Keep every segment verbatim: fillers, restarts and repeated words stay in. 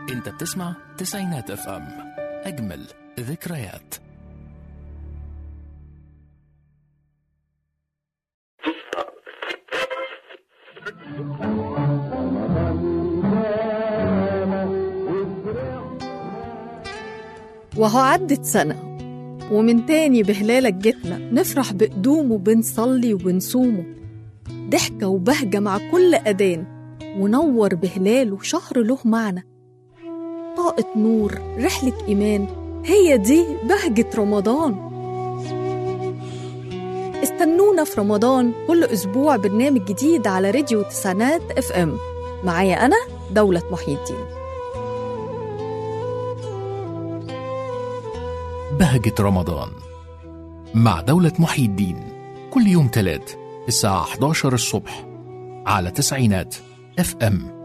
انت بتسمع تسعينات اف ام، اجمل ذكريات. وهو عدت سنة ومن تاني بهلالك جتنا، نفرح بقدومه، بنصلي وبنصومه، ضحكة وبهجة مع كل أذان، ونور بهلاله شهر له معنى، طاقة نور رحلة إيمان، هي دي بهجة رمضان. استنونا في رمضان كل أسبوع برنامج جديد على راديو تسعينات اف ام، معايا أنا دولة محي الدين. بهجة رمضان مع دولة محي الدين، كل يوم تلات الساعة إحدى عشر الصبح على تسعينات اف ام.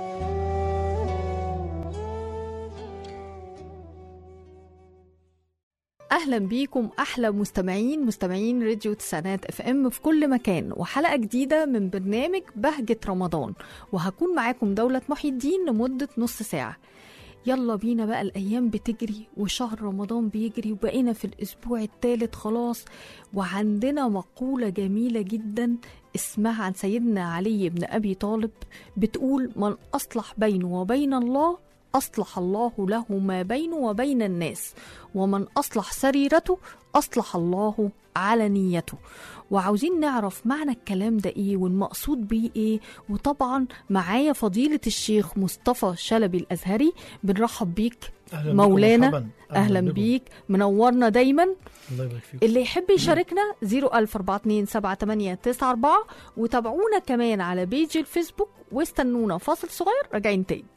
أهلا بيكم أحلى مستمعين مستمعين راديو تسعينات اف ام في كل مكان، وحلقة جديدة من برنامج بهجة رمضان، وهكون معاكم دولة محي الدين لمدة نص ساعة. يلا بينا بقى، الأيام بتجري وشهر رمضان بيجري وبقينا في الأسبوع الثالث خلاص، وعندنا مقولة جميلة جدا اسمها عن سيدنا علي بن أبي طالب، بتقول: من أصلح بينه وبين الله أصلح الله له ما بينه وبين الناس، ومن أصلح سريرته أصلح الله علانيته. وعاوزين نعرف معنى الكلام ده إيه والمقصود بيه إيه. وطبعا معايا فضيلة الشيخ مصطفى شلبي الأزهري، بنرحب بيك مولانا. أهلا, أهلا بيك، منورنا دايما. الله يبارك فيك. اللي يحب يشاركنا صفر ألف أربعة اتنين سبعة تمانية تسعة أربعة، وتابعونا كمان على بيج الفيسبوك، واستنونا فاصل صغير راجعين تاني.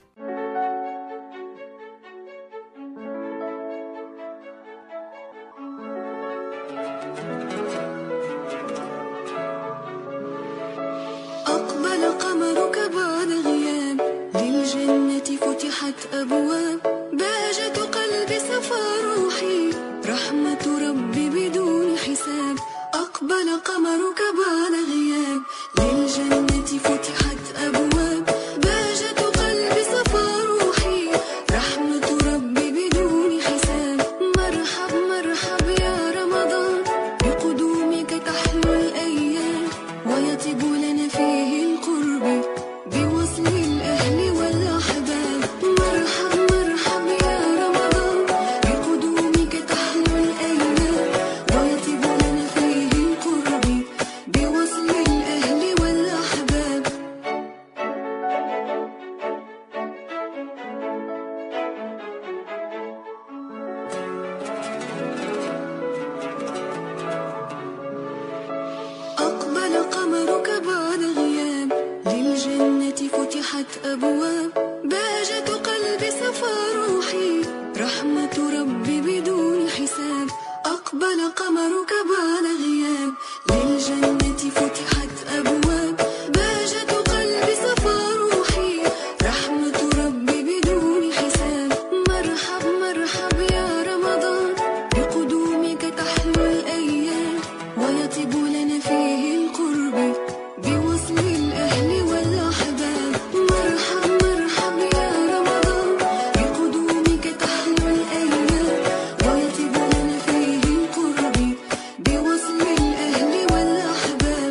فتحت أبواب، بهجة قلبي صفى روحي، رحمة ربي بدون حساب، أقبل قمرك بعد غياب، للجنة فتحت أبواب، بهجة قلبي صفى روحي، رحمة ربي بدون حساب، مرحب مرحب يا رمضان، بقدومك تحلو الأيام، ويطيب لنا فيه القرب، بوصل الأهل والأحباب. مرحب مرحب يا رمضان، بقدومك تحلو الأيام، ويطيب لنا فيه القرب، بوصل الأهل والأحباب. أقبل قمرك بعد غياب، للجنة فتحت أبواب، بهجة قلبي صفى روحي، رحمة ربي بدون حساب، أقبل قمرك بعد غياب، للجنة فتحت أبواب، بهجة قلبي صفى روحي، رحمة ربي بدون حساب. مرحب مرحب يا رمضان، بقدومك تحلو الأيام، ويطيب لنا فيه القرب، بوصل الأهل والأحباب. مرحب مرحب يا رمضان، بقدومك تحلو الأيام، ويطيب لنا فيه القرب، بوصل الأهل والأحباب.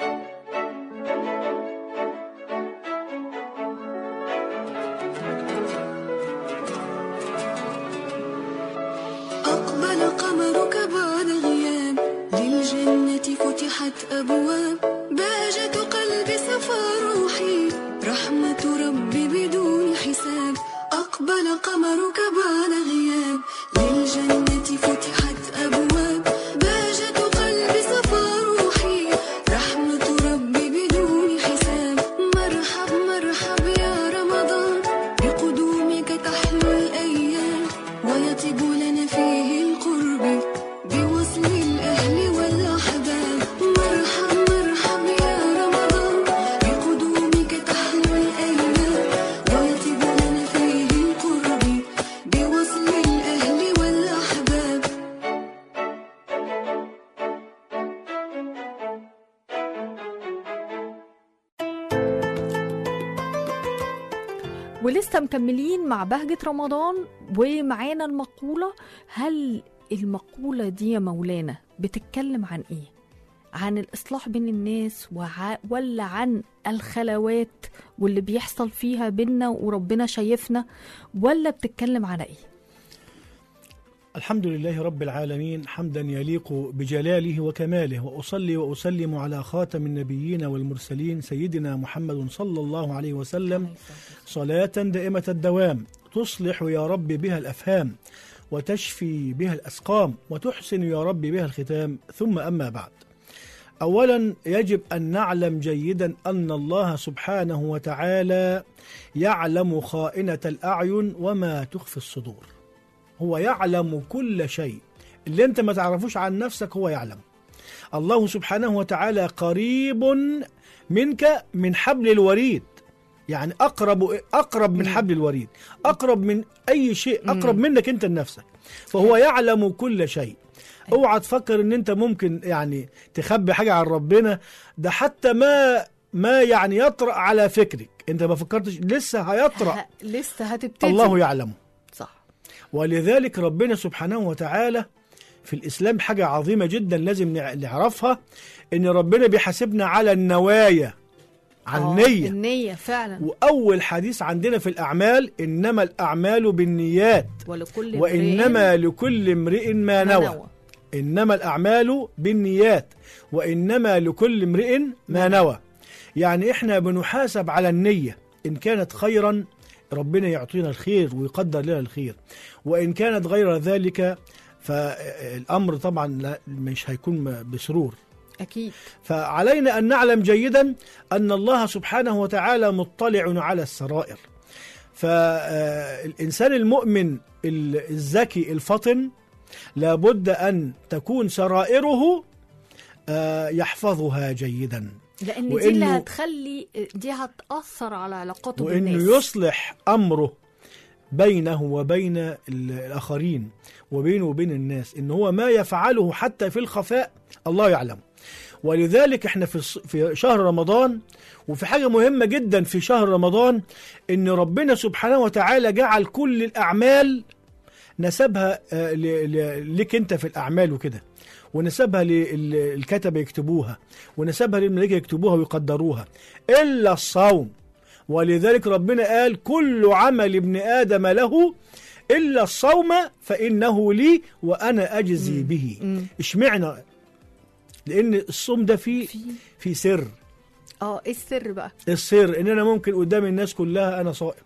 أقبل قمرك بعد غياب، للجنة فتحت أبواب، بهجة قلبي صفى روحي، رحمة ربي بدون حساب، أقبل قمرك بعد غياب، للجنة فتحت أبواب، بهجة قلبي صفى روحي، رحمة ربي بدون حساب. مرحب مرحب يا رمضان، بقدومك تحلو الأيام، ويطيب لنا فيه القرب، بوصل الأهل والأحباب. مرحب مرحب يا رمضان، بقدومك تحلو الأيام، ويطيب لنا فيه القرب، بوصل ولسه مكملين مع بهجة رمضان ومعانا المقولة. هل المقولة دي يا مولانا بتتكلم عن ايه؟ عن الإصلاح بين الناس وع... ولا عن الخلوات واللي بيحصل فيها بينا وربنا شايفنا، ولا بتتكلم على ايه؟ الحمد لله رب العالمين حمدا يليق بجلاله وكماله، وأصلي وأسلم على خاتم النبيين والمرسلين سيدنا محمد صلى الله عليه وسلم صلاة دائمة الدوام تصلح يا رب بها الأفهام وتشفي بها الأسقام وتحسن يا رب بها الختام. ثم أما بعد، أولا يجب أن نعلم جيدا أن الله سبحانه وتعالى يعلم خائنة الأعين وما تخفي الصدور. هو يعلم كل شيء، اللي انت ما تعرفوش عن نفسك هو يعلم. الله سبحانه وتعالى قريب منك من حبل الوريد، يعني أقرب أقرب من حبل الوريد، أقرب من أي شيء، أقرب منك أنت لنفسك. فهو يعلم كل شيء. اوعى تفكر ان انت ممكن يعني تخبي حاجة عن ربنا، ده حتى ما ما يعني يطرأ على فكرك، انت ما فكرتش لسه هيطرأ، لسه هتبتدي، الله يعلمه. صح. ولذلك ربنا سبحانه وتعالى في الإسلام حاجة عظيمة جدا لازم نعرفها، ان ربنا بيحاسبنا على النوايا، على النية. النية فعلا. وأول حديث عندنا في الأعمال إنما الأعمال بالنيات ولكل وإنما لكل امرئ ما نوى. نوى. إنما الأعمال بالنيات وإنما لكل امرئ ما نوى. يعني إحنا بنحاسب على النية، إن كانت خيرا ربنا يعطينا الخير ويقدر لنا الخير، وإن كانت غير ذلك فالأمر طبعا مش هيكون بسرور. أكيد. فعلينا أن نعلم جيدا أن الله سبحانه وتعالى مطلع على السرائر. فالإنسان المؤمن الذكي الفطن لابد أن تكون سرائره يحفظها جيدا، لأن دي اللي هتخلي دي هتأثر على علاقاته بالناس، وإنه يصلح أمره بينه وبين الآخرين وبينه وبين الناس، إن هو ما يفعله حتى في الخفاء الله يعلم. ولذلك احنا في في شهر رمضان، وفي حاجة مهمة جدا في شهر رمضان، ان ربنا سبحانه وتعالى جعل كل الأعمال نسبها لك انت في الأعمال وكده، ونسبها للكتبة يكتبوها، ونسبها للملائكة يكتبوها ويقدروها، إلا الصوم. ولذلك ربنا قال كل عمل ابن آدم له إلا الصوم فإنه لي وأنا أجزي به. اشمعنى؟ لأن الصوم ده فيه في سر. اه ايه السر بقى؟ السر ان انا ممكن قدام الناس كلها انا صائم،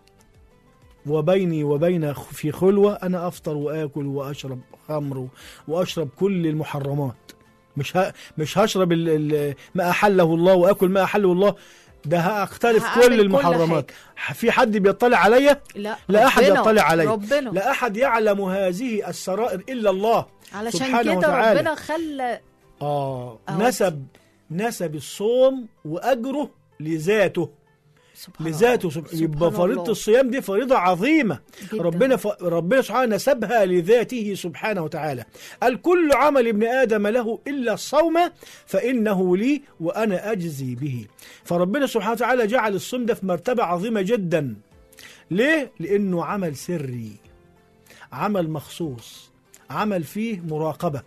وبيني وبين في خلوة انا افطر واكل واشرب خمر واشرب كل المحرمات. مش ه... مش هشرب ال... ال... ما احله الله واكل ما احله الله، ده هاختلف كل المحرمات. كل في حد بيطلع عليا؟ لا, لا احد يطلع عليا، ربنا. لا احد يعلم هذه السرائر الا الله علشان كده ربنا خلى آه نسب نسب الصوم وأجره لذاته، لذاته. يبقى فريضة الصيام دي فريضة عظيمة جداً. ربنا ف... ربنا سبحانه نسبها لذاته سبحانه وتعالى. قال كل عمل ابن آدم له إلا الصوم فإنه لي وأنا أجزي به. فربنا سبحانه وتعالى جعل الصوم ده في مرتبة عظيمة جدا. ليه؟ لأنه عمل سري، عمل مخصوص، عمل فيه مراقبة.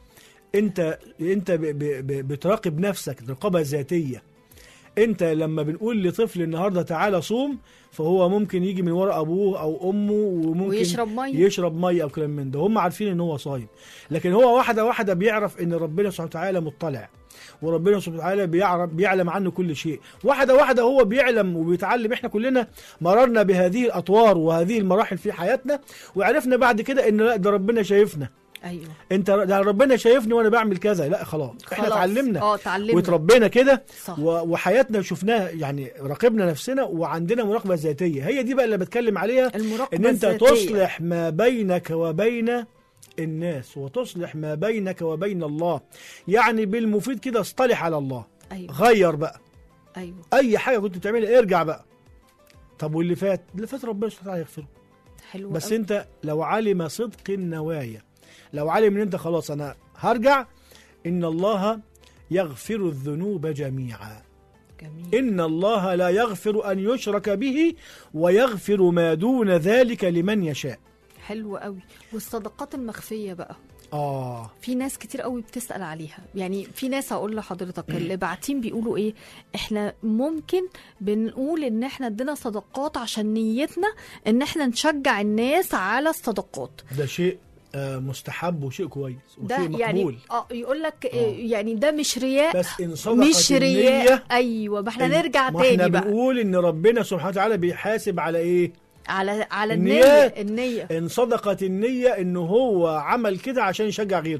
انت انت ب ب بتراقب نفسك رقابه ذاتيه. انت لما بنقول لطفل النهارده تعالى صوم، فهو ممكن يجي من وراء ابوه او امه وممكن ويشرب ميه يشرب ميه او كلام من ده، هم عارفين ان هو صايم، لكن هو واحده واحده بيعرف ان ربنا سبحانه وتعالى مطلع، وربنا سبحانه وتعالى بيعرف بيعلم عنه كل شيء. واحده واحده هو بيعلم وبيتعلم. احنا كلنا مررنا بهذه الاطوار وهذه المراحل في حياتنا، وعرفنا بعد كده ان لا ده ربنا شايفنا. ايوه انت ده ربنا شايفني وانا بعمل كذا، لا خلاص, خلاص. احنا اتعلمنا اه اتعلمنا وتربينا كده، وحياتنا شفناها، يعني راقبنا نفسنا وعندنا مراقبه ذاتيه. هي دي بقى اللي بتكلم عليها، ان انت الذاتية. تصلح ما بينك وبين الناس وتصلح ما بينك وبين الله، يعني بالمفيد كده اصطلح على الله. أيوة. غير بقى ايوه اي حاجه كنت بتعملها ارجع بقى. طب واللي فات اللي فات ربنا سبحانه وتعالى يغفره. حلو بس أوي. انت لو علم صدق النوايا، لو علم ان انت خلاص انا هرجع، ان الله يغفر الذنوب جميعا جميل. إن الله لا يغفر أن يشرك به ويغفر ما دون ذلك لمن يشاء. حلو قوي. والصدقات المخفية بقى، آه في ناس كتير قوي بتسأل عليها. يعني في ناس هقول لحضرتك اللي باعتين بيقولوا ايه، احنا ممكن بنقول ان احنا ادينا صدقات عشان نيتنا ان احنا نشجع الناس على الصدقات. ده شيء آه مستحب وشيء كويس ده وشيء مقبول. يعني اه يقول لك آه. يعني ده مش رياء، بس إن صدقت مش رياء النية. ايوه، ما احنا نرجع ما تاني احنا بقى بنقول ان ربنا سبحانه وتعالى بيحاسب على ايه؟ على على النيات. النية النية ان صدقت النية انه هو عمل كده عشان يشجع غيره.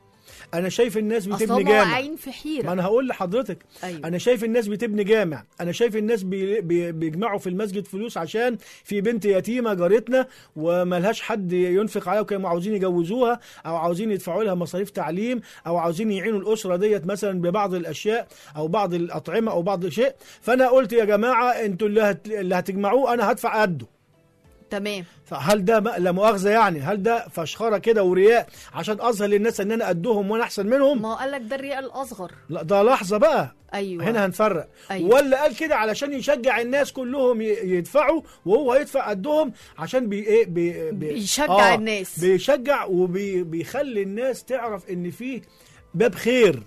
انا شايف الناس بتبني جامع، عين في حيرة. ما انا هقول لحضرتك. أيوة. انا شايف الناس بتبني جامع، انا شايف الناس بي بي بيجمعوا في المسجد فلوس عشان في بنت يتيمة جارتنا وملهاش حد ينفق عليها وكانوا عاوزين يجوزوها او عاوزين يدفعوا لها مصاريف تعليم او عاوزين يعينوا الاسرة ديت مثلا ببعض الاشياء او بعض الاطعمة او بعض الشيء. فانا قلت يا جماعة انتوا اللي, هت... اللي هتجمعوه انا هدفع قده. تمام. فهل ده لا مؤاخذه يعني، هل ده فشخره كده ورياء عشان اظهر للناس ان انا قدهم وانا احسن منهم؟ ما هو قال لك ده الرياء الاصغر. لا ده لحظه بقى. ايوه هنا هنفرق. أيوة. ولا قال كده علشان يشجع الناس كلهم يدفعوا وهو هيدفع قدهم عشان بي ايه بي بي بيشجع آه الناس، بيشجع وبيخلي الناس تعرف ان فيه باب خير،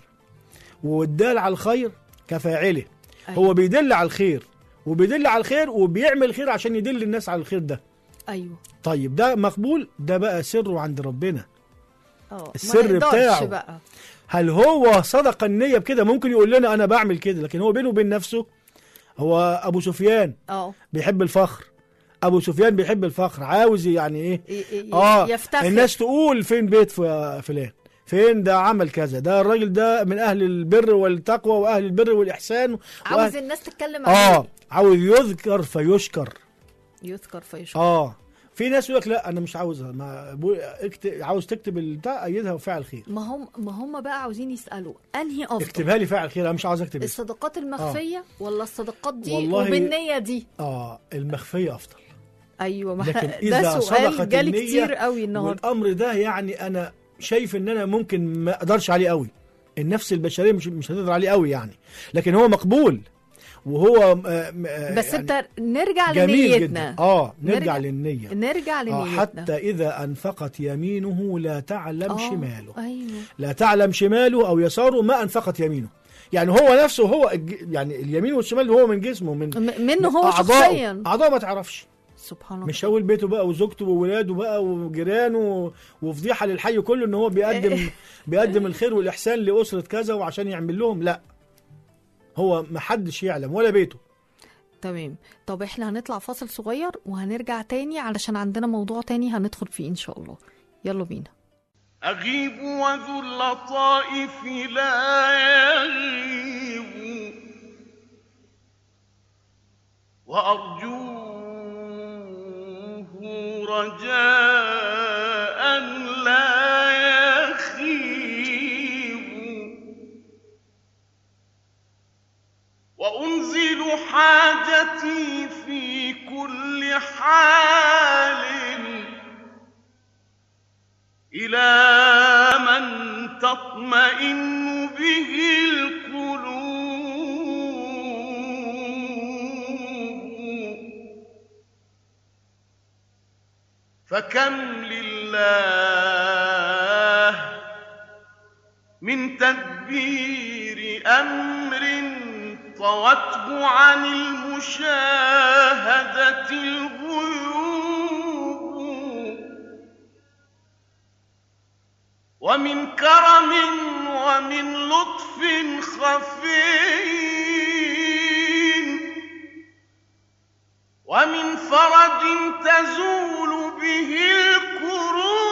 والدال على الخير كفاعله. أيوة. هو بيدل على الخير وبيدل على الخير وبيعمل خير عشان يدل الناس على الخير ده. ايوه. طيب ده مقبول، ده بقى سره عند ربنا. اه السر بتاعه بقى. هل هو صدق النية بكده؟ ممكن يقول لنا انا بعمل كده، لكن هو بينه وبين نفسه. هو ابو سفيان اه بيحب الفخر، ابو سفيان بيحب الفخر، عاوز يعني ايه ي- اه يفتخر. الناس تقول فين بيت فلان، فين ده عمل كذا، ده الراجل ده من اهل البر والتقوى واهل البر والاحسان. عاوز وأهل... الناس تتكلم عنه. اه عاوز يذكر فيشكر. يذكر فيشكر. اه في ناس يقول لك لا انا مش عاوزها، ما بو... اكت... عاوز تكتب البتاع ايدها وفاعل خير. ما هم ما هم بقى عاوزين يسالوا انهي افضل، اكتبها لي فاعل خير، انا مش عاوز اكتب الصدقات المخفيه آه. ولا الصدقات دي والله وبالنيه دي؟ اه المخفيه افضل. ايوه ما لكن ده اذا سؤال جالي النية كتير قوي النهارده. والامر ده يعني انا شايف ان انا ممكن ما اقدرش عليه قوي، النفس البشريه مش مش هتقدر عليه قوي يعني، لكن هو مقبول وهو بس يعني انت نرجع جميل لنيتنا جدا. اه نرجع, نرجع للنية نرجع لنيتنا آه حتى اذا انفقت يمينه لا تعلم آه. شماله. أيوة. لا تعلم شماله او يساره ما انفقت يمينه، يعني هو نفسه هو يعني اليمين والشمال هو من جسمه من منه هو شخصيا، اعضاء ما تعرفش. سبحان الله. مش هقول بيته بقى وزوجته وولاده بقى وجيرانه وفضيحه للحي كله ان هو بيقدم بيقدم الخير والاحسان لاسره كذا وعشان يعمل لهم، لا هو ما حدش يعلم ولا بيته. تمام. طب احنا هنطلع فاصل صغير وهنرجع تاني علشان عندنا موضوع تاني هندخل فيه ان شاء الله. يلا بينا. أغيب وذو اللطائف لا يغيب وأرجوه رجاء لا يخيب وأنزل حاجتي في كل حال إلى من تطمئن به القلوب فكم لله من تدبير أمر طوته عن المشاهدة الغيوب ومن كرم ومن لطف خفي ومن فرج تزول به الكروب.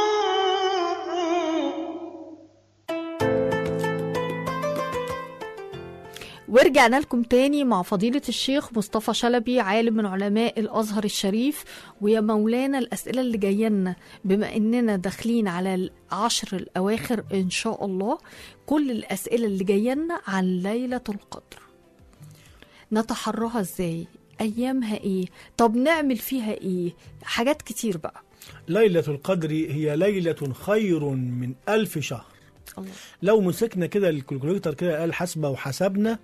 ورجعنا لكم تاني مع فضيلة الشيخ مصطفى شلبي، عالم من علماء الأزهر الشريف. ويا مولانا الأسئلة اللي جاية لنا بما إننا داخلين على العشر الأواخر إن شاء الله، كل الأسئلة اللي جاية لنا عن ليلة القدر. نتحرها إزاي؟ أيامها إيه؟ طب نعمل فيها إيه؟ حاجات كتير بقى. ليلة القدر هي ليلة خير من ألف شهر. الله. لو مسكنا كده الكالكوليتر كده قال حسبة وحسبنا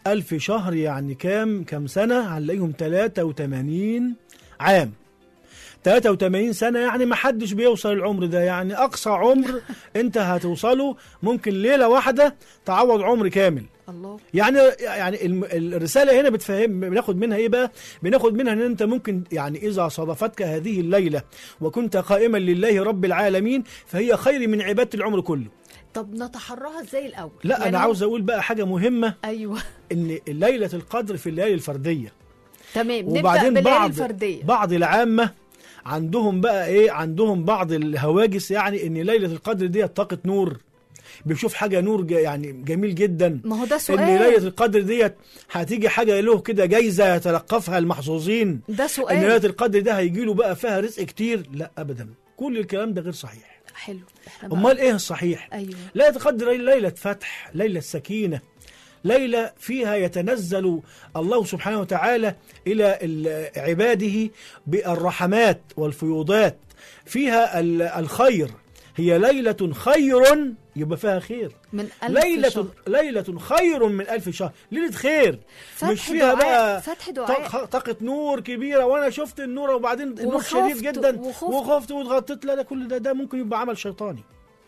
ألف شهر يعني كام كام سنة؟ هنلاقيهم ثلاثة وثمانين عام. ثلاثة وثمانين سنة يعني ما حدش بيوصل العمر ده، يعني أقصى عمر أنت هتوصله ممكن ليلة واحدة تعوض عمر كامل. الله. يعني يعني الرسالة هنا بتفهم، بناخد منها إيه بقى؟ بناخد منها إن أنت ممكن يعني إذا صادفتك هذه الليلة وكنت قائما لله رب العالمين فهي خير من عبادة العمر كله. طب نتحراها ازاي الاول؟ لا يعني أنا عاوز أقول بقى حاجة مهمة. أيوة. إن ليلة القدر في الليالي الفردية. تمام. وبعدين نبدأ بعض الفردية. بعض العامة عندهم بقى ايه، عندهم بعض الهواجس، يعني ان ليلة القدر دي طاقة نور، بيشوف حاجة نور يعني جميل جدا. ما هو ده سؤال. ان ليلة القدر ديت هتيجي حاجة له كده جايزة يتلقفها المحظوظين. ده سؤال. ان ليلة القدر ده هيجي له بقى فيها رزق كتير. لا ابدا، كل الكلام ده غير صحيح. حلو. امال ايه الصحيح؟ ايوه. ليلة القدر ليلة فتح، ليلة سكينة، ليلة فيها يتنزل الله سبحانه وتعالى إلى عباده بالرحمات والفيوضات، فيها الخير. هي ليلة خير، يبقى فيها خير. من ألف ليلة شهر. ليلة خير من ألف شهر، ليلة خير. مش فيها دعاء. بقى فتح دعاء. طاقة نور كبيرة وأنا شفت النور وبعدين النور شديد جدا وخفت, وخفت واتغطيت. لا، ده كل ده ده ممكن يبقى عمل شيطاني.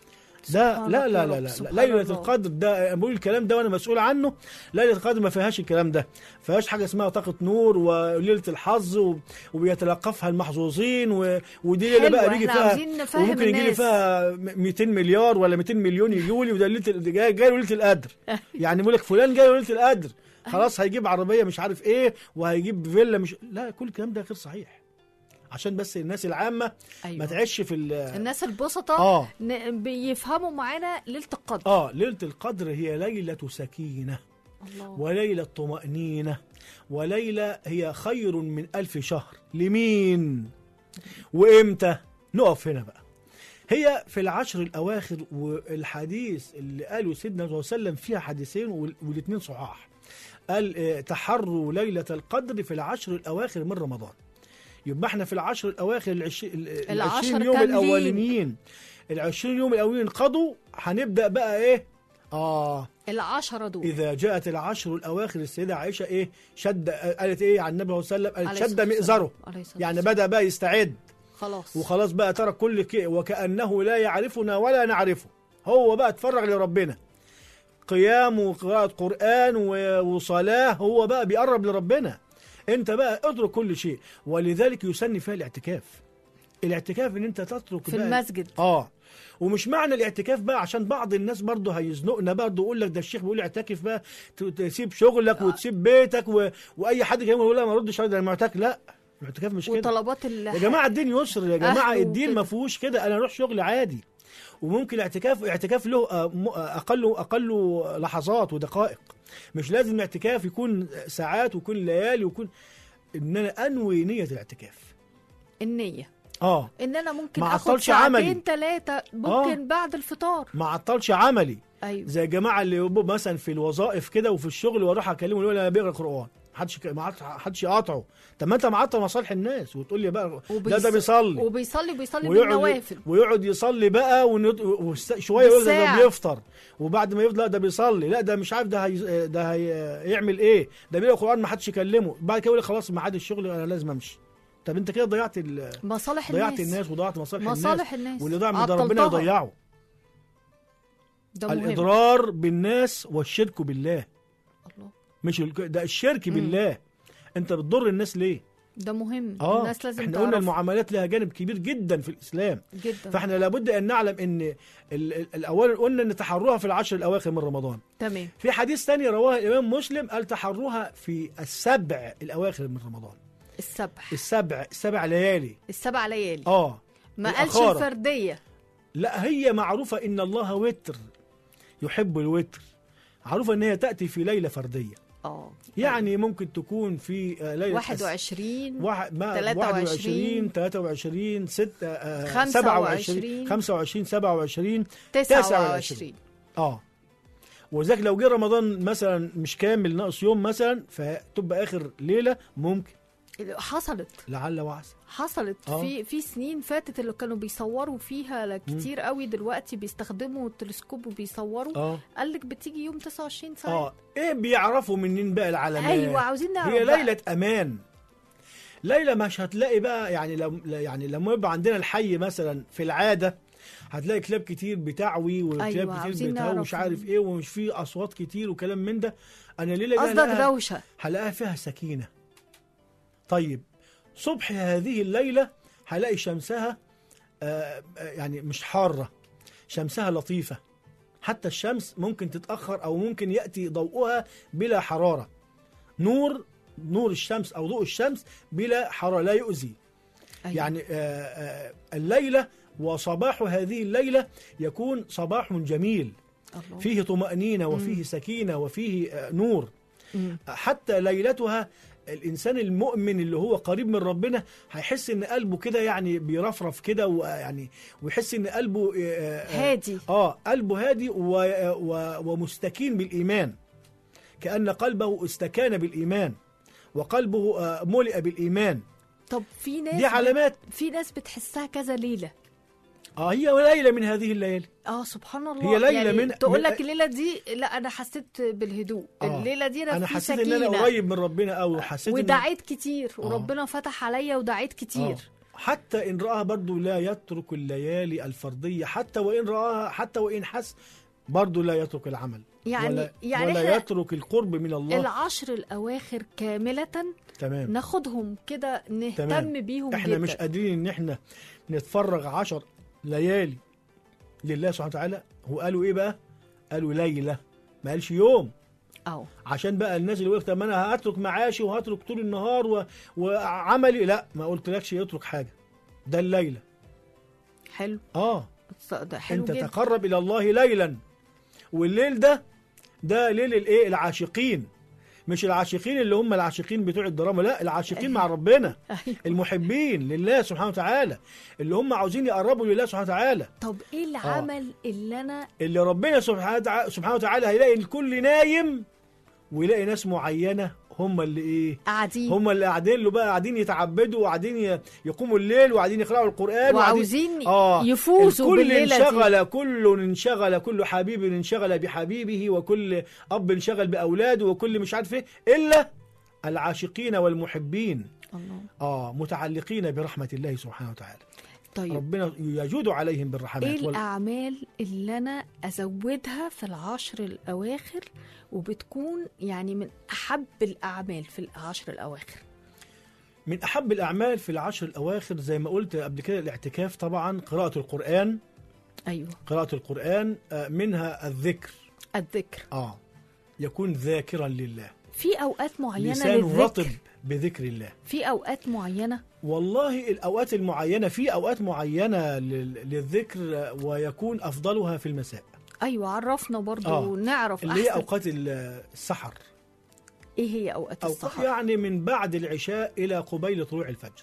ده لا لا لا لا ليلة القدر ده بقول الكلام ده وانا مسؤول عنه. ليلة القدر ما فيهاش الكلام ده، ما فيهاش حاجه اسمها طاقه نور وليله الحظ وبيتلقفها المحظوظين ودي ليله بقى بيجي فيها وممكن يجي لي فيها مئتين مليار ولا مئتين مليون يجوا لي، وده ليله جاي جاي ليله القدر. يعني بيقول لك فلان جاي ليله القدر خلاص هيجيب عربيه مش عارف ايه وهيجيب فيلا مش لا، كل الكلام ده غير صحيح. عشان بس الناس العامة أيوة. ما تعيش في الناس البسطة آه. بيفهموا معانا ليلة القدر. اه ليلة القدر هي ليلة سكينة الله. وليلة طمأنينة، وليلة هي خير من ألف شهر. لمين وإمتى؟ نقف هنا بقى. هي في العشر الأواخر، والحديث اللي قاله سيدنا صلى الله عليه وسلم فيها حديثين والاثنين صحاح. قال تحروا ليلة القدر في العشر الأواخر من رمضان. يبقى احنا في العشر الاواخر العشرين يوم الاولانيين العشرين يوم الاولين قضوا، هنبدا بقى ايه اه العشرة دول. اذا جاءت العشر الاواخر السيده عائشه ايه شد قالت ايه عن النبي صلى الله عليه وسلم؟ قالت شد مئزره، يعني بدا بقى يستعد خلاص وخلاص بقى ترك كل كي وكانه لا يعرفنا ولا نعرفه. هو بقى اتفرغ لربنا، قيام وقراءه قران وصلاه، هو بقى بيقرب لربنا. انت بقى اترك كل شيء، ولذلك يسن فيها الاعتكاف. الاعتكاف ان انت تترك في بقى المسجد. اه ومش معنى الاعتكاف بقى عشان بعض الناس برضه هيزنقنا برضه يقول لك ده الشيخ بيقول اعتكف بقى تسيب شغلك وتسيب بيتك و... واي حد كمان يقول لا ما ردش على المعتكف. لا، الاعتكاف مش كده. وطلبات يا جماعه الدين يسر، يا جماعه الدين ما فيهوش كده انا اروح شغل عادي. وممكن الاعتكاف اعتكاف له اقل اقل لحظات ودقائق، مش لازم الاعتكاف يكون ساعات ويكون ليالي ويكون ان انا انوي نيه الاعتكاف. النيه اه ان انا ممكن ما اخد ساعتين ثلاثه ممكن آه. بعد الفطار ما عطلش عملي. أيوة. زي الجماعه اللي يبقوا مثلا في الوظائف كده وفي الشغل واروح اكلمه يقول انا بقرا قران، محدش ما حدش يقاطعه. طب ما انت معطل مصالح الناس وتقول لي بقى وبيص... لا ده بيصلي وبيصلي وبيصلي بالنوافل ويقعد يصلي بقى وشويه يقول ده بيفطر وبعد ما يفطر لا ده بيصلي لا ده مش عارف ده هي... ده هيعمل ايه ده بيقرا قران ما حدش يكلمه. بعد كده يقول خلاص ميعاد الشغل انا لازم امشي. طب انت كده ضيعت ال... مصالح ضيعت الناس الناس وضيعت مصالح, مصالح الناس, الناس. واللي ضاع من ده ربنا يضيعه. الاضرار بالناس والشرك بالله. الله. مش ده الشرك بالله. انت بتضر الناس ليه؟ ده مهم. آه. الناس لازم احنا تعرف. قلنا المعاملات لها جانب كبير جدا في الاسلام جدا. فاحنا لابد ان نعلم ان الاول قلنا ان تحروها في العشر الاواخر من رمضان. تمام. في حديث ثاني رواه الامام مسلم قال تحروها في السبع الاواخر من رمضان. السبع السبع السبع ليالي السبع ليالي اه ما قالش الفرديه. لا هي معروفه ان الله وتر يحب الوتر، معروفه ان هي تاتي في ليله فرديه. اه يعني ممكن تكون في ليله واحد وعشرين واحد ما ثلاثة وعشرين ثلاثة وعشرين ستة آه خمسة وعشرين خمسة وعشرين سبعة وعشرين تسعة وعشرين اه وذاك لو جه رمضان مثلا مش كامل ناقص يوم مثلا فتبقى اخر ليله ممكن حصلت لعل وعسى حصلت آه. في في سنين فاتت اللي كانوا بيصوروا فيها كتير مم. قوي، دلوقتي بيستخدموا التلسكوب وبيصوروا. اه قال لك بتيجي يوم تسعة وعشرين ساعة. اه ايه بيعرفوا منين بقى العلامات؟ ايوه عاوزين نعرف هي بقى. ليلة امان. ليلة مش هتلاقي بقى يعني لو يعني لما يبقى عندنا الحي مثلا في العادة هتلاقي كلاب كتير بتعوي وكلاب أيوة كتير بتهوي ومش عارف ايه ومش في اصوات كتير وكلام من ده. انا ليلة دي قصدك هلاقيها- دوشة. هلاقيها فيها سكينة. طيب صبح هذه الليلة هلاقي شمسها آه يعني مش حارة، شمسها لطيفة، حتى الشمس ممكن تتأخر أو ممكن يأتي ضوءها بلا حرارة. نور نور الشمس أو ضوء الشمس بلا حرارة لا يؤذي. أيوة. يعني آه آه الليلة وصباح هذه الليلة يكون صباح جميل الله. فيه طمأنينة وفيه مم. سكينة وفيه آه نور. مم. حتى ليلتها الإنسان المؤمن اللي هو قريب من ربنا هيحس إن قلبه كده يعني بيرفرف كده، ويعني ويحس إن قلبه آه هادي. آه قلبه هادي و و ومستكين بالإيمان، كأن قلبه استكان بالإيمان وقلبه آه ملئ بالإيمان. طب في ناس دي علامات. في ناس بتحسها كذا ليلة. آه هي ليلة من هذه الليالي. اه سبحان الله. هي ليلة يعني من تقول من- لك الليلة دي لا أنا حسيت بالهدوء. آه. الليلة دي أنا, أنا في حسيت سكينة. إن أنا قريب من ربنا أو حسيت إن ودعيت كتير آه. وربنا فتح عليا ودعيت كتير. آه. حتى إن رآها برضو لا يترك الليالي الفردية، حتى وإن رآها حتى وإن حس برضو لا يترك العمل. يعني ولا, يعني ولا إحنا يترك القرب من الله. العشر الأواخر كاملة تمام. ناخدهم كده نهتم تمام. بيهم احنا جدا. مش قادرين ان احنا نتفرغ عشر ليالي لله سبحانه وتعالى. هو قالوا ايه بقى؟ قالوا ليلة، ما قالش يوم. أو عشان بقى الناس اللي يقول طب انا هترك معاشي وهترك طول النهار و... وعملي، لا ما قلتلكش يترك حاجة، ده الليلة. حلو. اه ده حلو انت جدا. تقرب الى الله ليلا، والليل ده ده ليل الايه؟ العاشقين. مش العاشقين اللي هم العاشقين بتوع الدراما، لا العاشقين مع ربنا، أيوة. المحبين لله سبحانه وتعالى، اللي هم عاوزين يقربوا لله سبحانه وتعالى. طب ايه العمل آه. اللي انا اللي ربنا سبحانه وتعالى هيلاقي الكل نايم ويلاقي ناس معينة هم اللي ايه؟ قاعدين هم اللي قاعدين له بقى، قاعدين يتعبدوا وقاعدين يقوموا الليل وقاعدين يقرأوا القرآن وعاوزين آه يفوزوا بالليلة دي. انشغل كل انشغل كل حبيب انشغل بحبيبه، وكل أب انشغل بأولاده، وكل مش عارف ايه، إلا العاشقين والمحبين الله. آه متعلقين برحمة الله سبحانه وتعالى. طيب ربنا يجود عليهم بالرحمات. ايه الأعمال اللي أنا أزودها في العشر الأواخر وبتكون يعني من أحب الأعمال في العشر الأواخر؟ من أحب الأعمال في العشر الأواخر زي ما قلت قبل كده الاعتكاف طبعا، قراءة القرآن. أيوة قراءة القرآن منها الذكر. الذكر آه يكون ذاكرا لله، في أوقات معينة لسانه رطب للذكر. بذكر الله. في أوقات معينة. والله الأوقات المعينة، في أوقات معينة للذكر ويكون أفضلها في المساء. أيوة عرفنا برضو آه. نعرف اللي أحسن. هي أوقات السحر. إيه هي أوقات أوقات السحر؟ يعني من بعد العشاء إلى قبيل طلوع الفجر.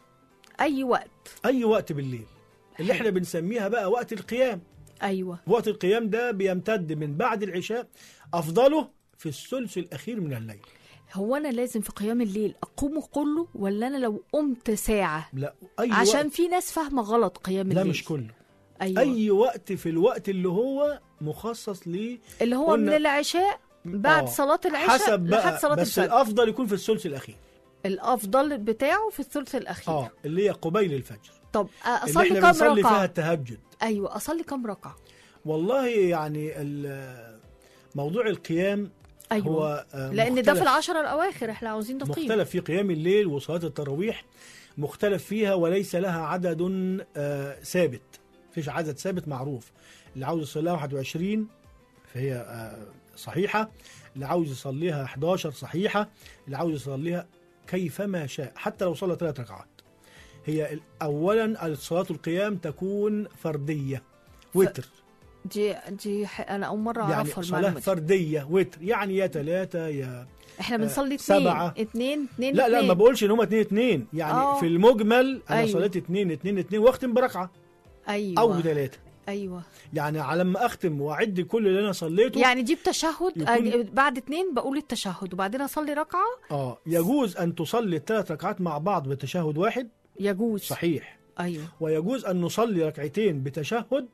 أي وقت. أي وقت بالليل اللي احنا بنسميها بقى وقت القيام. أيوة. وقت القيام ده بيمتد من بعد العشاء، أفضله في الثلث الأخير من الليل. هو أنا لازم في قيام الليل أقوم كله، ولا أنا لو قمت ساعة؟ لا أي عشان وقت. في ناس فاهمة غلط قيام لا الليل. مش كله. أيوة. أي وقت في الوقت اللي هو مخصص ليه، اللي هو قلنا- من العشاء بعد آه. صلاة العشاء حسب بقى، لحد صلاة بس الفجر. الأفضل يكون في الثلث الأخير. الأفضل بتاعه في الثلث الأخير. اه اللي هي قبيل الفجر، طب اللي أصلي احنا كم بنصلي فيها ركعة؟ التهجد. أيوة أصلي كم ركعة؟ والله يعني ال- موضوع القيام أيوة. هو آه، لأن ده مختلف- في العشرة الأواخر إحنا عاوزين نقيم. مختلف في قيام الليل وصلاة التراويح، مختلف فيها وليس لها عدد آه، ثابت. فيش عدد ثابت معروف. اللي عاوز يصليها واحد وعشرين فهي آه، صحيحة، اللي عاوز يصليها إحدى عشر صحيحة، اللي عاوز يصليها كيفما شاء حتى لو صلى ثلاث ركعات. هي ال- أولا صلاة القيام تكون فردية وتر. دي دي ح- أنا أول مرة يعني أعرفها صلاة المعلومة دي. فردية وتر، يعني يا ثلاثة يا إحنا بنصلي سبعة. اتنين اتنين اتنين لا لا اتنين. ما بقولش ان هم اتنين اتنين يعني آه. في المجمل انا أيوة. صليت اتنين اتنين اتنين واختم بركعة أيوة. او ثلاثة. ايوه، يعني على ما اختم واعد كل اللي انا صليته، يعني دي بتشهد يكون... بعد اتنين بقول التشهد وبعدين اصلي ركعه. اه يجوز ان تصلي الثلاث ركعات مع بعض بتشهد واحد، يجوز صحيح. ايوه. ويجوز ان نصلي ركعتين بتشهد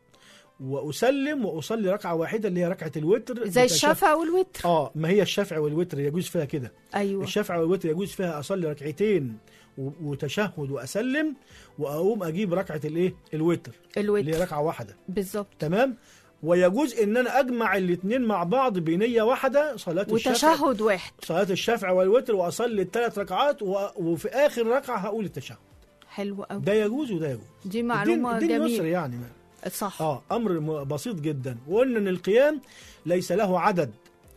واسلم واصلي ركعه واحده اللي هي ركعه الوتر زي الشفع والوتر. اه ما هي الشفع والوتر يجوز فيها كده. ايوه، الشفع والوتر يجوز فيها اصلي ركعتين وتشهد واسلم واقوم اجيب ركعه الايه الوتر الوتر اللي هي ركعه واحده بالظبط. تمام. ويجوز ان انا اجمع الاثنين مع بعض بنيه واحده، صلاه الشفع وتشهد واحد، صلاه الشفع والوتر، واصلي الثلاث ركعات و... وفي اخر ركعه هقول التشهد. حلو قوي. ده يجوز وده يجوز. دي معلومه الدين جميله. يسر يعني صح. اه امر بسيط جدا. وقلنا ان القيام ليس له عدد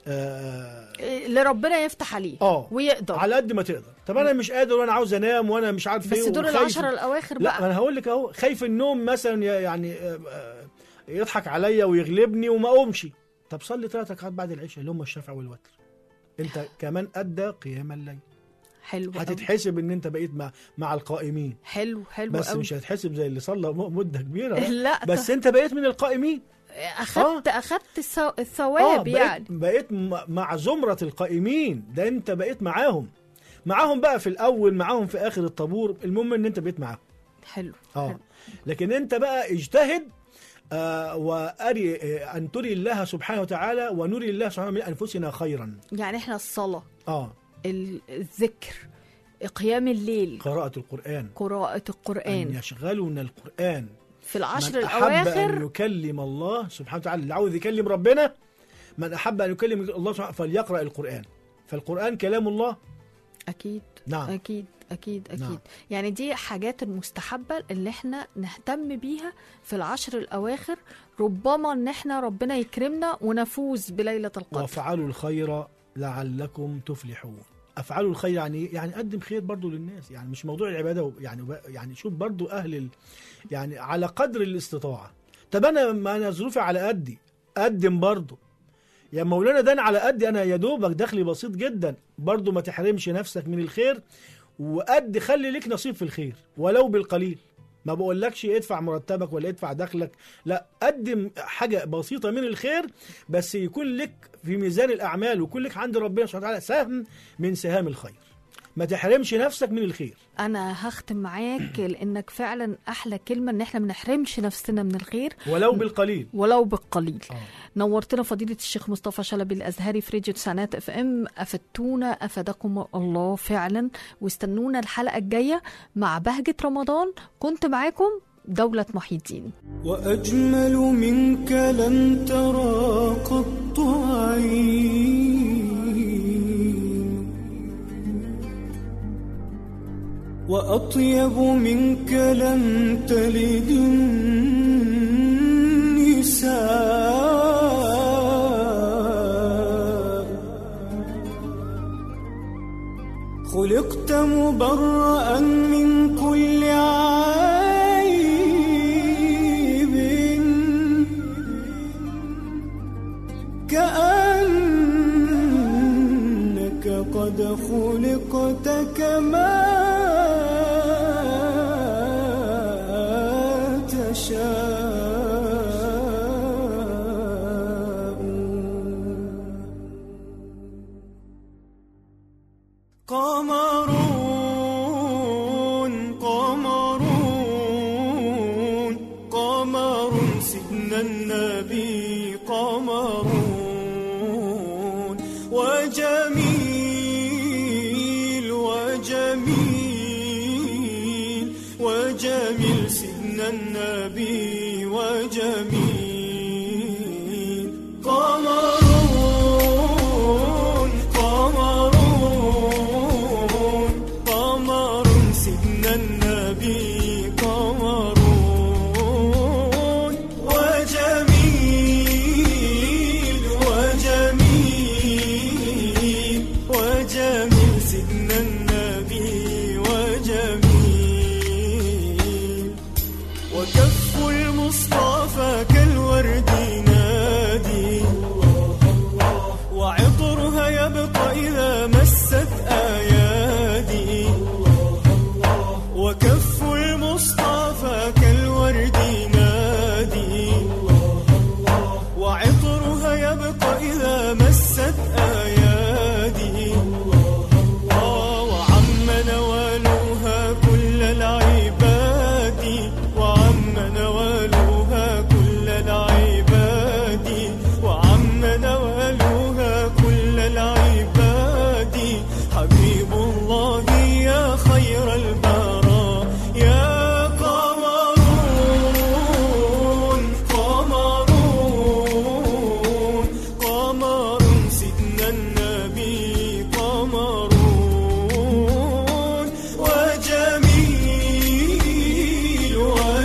آه اللي ربنا يفتح عليه اه ويقدر على قد ما تقدر. طب انا مش قادر وانا عاوز انام وانا مش عارف ايه، بس دول العشر الاواخر بقى. لا انا هقول لك اهو، خايف النوم مثلا يعني آه يضحك عليا ويغلبني وما اقومش. طب صلي ثلاث ركعات بعد العشاء اللي هم الشفع والوتر، انت كمان ادى قيام الليل. حلو. هتتحسب ان انت بقيت مع مع القائمين. حلو حلو بس أوي. مش هتحسب زي اللي صلى مده كبيره. لا بس انت بقيت من القائمين. اخدت آه. اخدت الثواب. آه بقيت يعني بقيت مع زمره القائمين. ده انت بقيت معاهم معاهم بقى في الاول، معاهم في اخر الطابور، المهم ان انت بقيت معاهم. حلو. اه حلو. لكن انت بقى اجتهد آه واري آه ان تري الله سبحانه وتعالى ونري الله سبحانه من انفسنا خيرا. يعني احنا الصلاه، اه الذكر، قيام الليل، قراءة القرآن، قراءة القرآن، أن يشغلنا القرآن في العشر من الأواخر. أحب أن يكلم الله سبحانه وتعالى، اللي عاوز يكلم ربنا، من أحب أن يكلم الله سبحانه فليقرأ القرآن، فالقرآن كلام الله. أكيد. نعم. أكيد أكيد أكيد. نعم. يعني دي حاجات المستحبة اللي احنا نهتم بيها في العشر الأواخر، ربما ان احنا ربنا يكرمنا ونفوز بليلة القدر. وافعلوا الخير لعلكم تفلحون. افعلوا الخير يعني يعني قدم خير برضو للناس، يعني مش موضوع العباده يعني يعني شوف برضو اهل ال يعني على قدر الاستطاعه. طب انا ما انا ظروفي على قدي، قدم برضو يا مولانا. ده انا على قدي، انا يا دوبك دخلي بسيط جدا، برضو ما تحرمش نفسك من الخير، وقد خلي لك نصيب في الخير ولو بالقليل. ما بقولكش ادفع مرتبك ولا ادفع دخلك، لا، قدم حاجة بسيطة من الخير، بس يكون لك في ميزان الأعمال ويكون لك عند ربنا سبحانه وتعالى سهم من سهام الخير. ما تحرمش نفسك من الخير. أنا هختم معاك لأنك فعلا أحلى كلمة إن إحنا ما نحرمش نفسنا من الخير ولو بالقليل. ولو بالقليل. آه. نورتنا فضيلة الشيخ مصطفى شلبي الأزهري في راديو تسعينات اف ام. أفدتونا أفادكم الله فعلا، واستنونا الحلقة الجاية مع بهجة رمضان. كنت معاكم دولة محي الدين. وأجمل منك لم ترى قط عين، وأطيب منك لم تلد النساء، خلقت مبرأ من كل عيب، كأنك قد خلقت كما قمرون قمرون قمر سيدنا النبي، قمرون وجميل وجميل وجميل سيدنا النبي وجميل. قمرون قمرون قمر سيدنا النبي، قمرون وجميل وجميل وجميل سيدنا النبي وجميل. وكف المصطفى كالورد نادي، وعطرها يبقى إذا مست أيادي. وكف نوالها كل العباد وعم نوالها كل العباد وعم نوالها كل العباد حبيب الله يا خير البراء يا قمرون قمرون قمر سيدنا النبي قمرون وجميل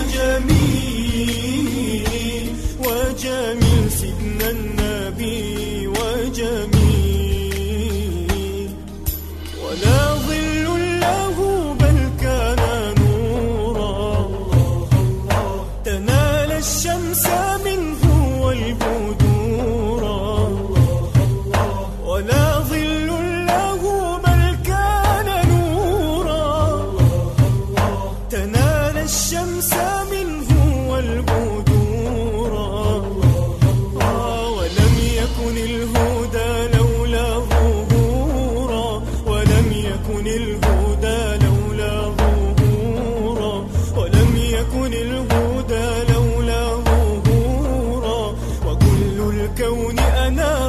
وجميل وجميل سيدنا النبي وجميل ولا ظل له بل كان نورا تنال الشمس منه والبدورا ولا ظل له بل كان نورا تنال الشمس منه والبدورا ولم يكن الهدى لولا ظهورا ولم يكن الهدى لولا ظهورا ولم يكن الهدى لولا ظهورا وكل الكون أنار